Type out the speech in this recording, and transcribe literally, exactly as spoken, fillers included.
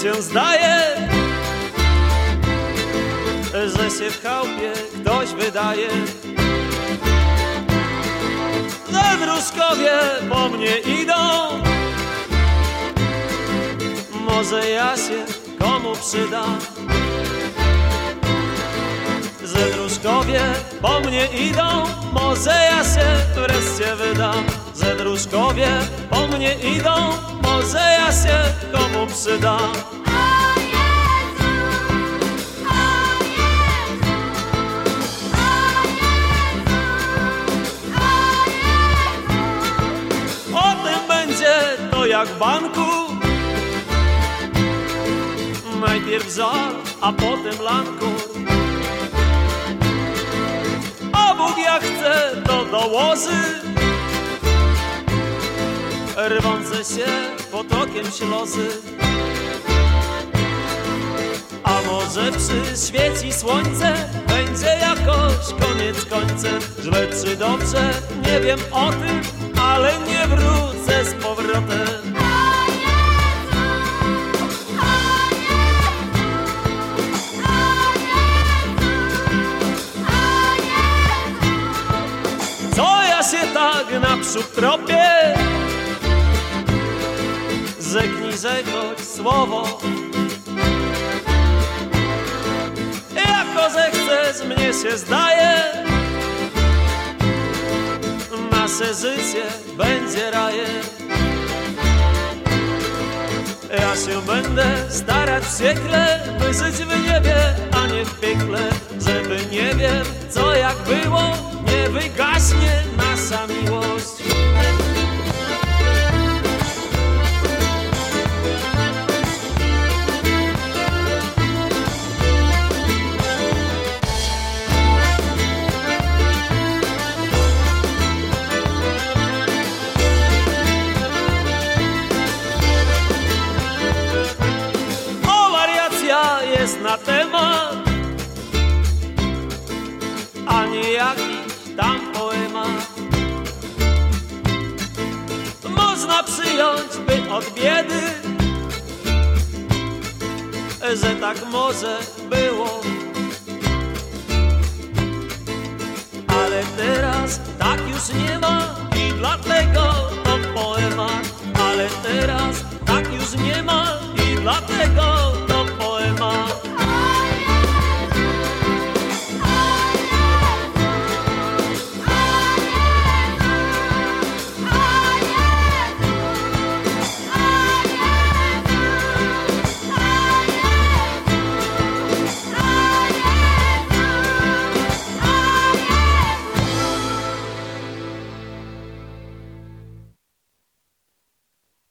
się zdaje, że się w chałupie ktoś wydaje. Ze wróżkowie po mnie idą, może ja się komu przydam. Ze wróżkowie po mnie idą, może ja się wreszcie wydam. Ze wróżkowie po mnie idą, może ja się komu przydam. O tym będzie to jak w banku, najpierw żal, a potem lankur. A Bóg jak chce, to dołoży rwące się potokiem ślozy. A może przyświeci słońce, będzie jakoś koniec końcem. Źle czy dobrze, nie wiem o tym, ale nie wrócę z powrotem. Co ja się tak naprzód tropię? Rzeknij, że choć słowo. Jako że chcesz, mnie się zdaje, nasze życie będzie rajem. Ja się będę starać wściekle, by żyć w niebie, a nie w piekle. Żeby nie wiem, co jak było, nie wygaśnie nasza miłość. Jest na temat, a nie jakiś tam poemat. Można przyjąć, by od biedy, że tak może było. Ale teraz tak już nie ma i dlatego to poemat. Ale teraz tak już nie ma i dlatego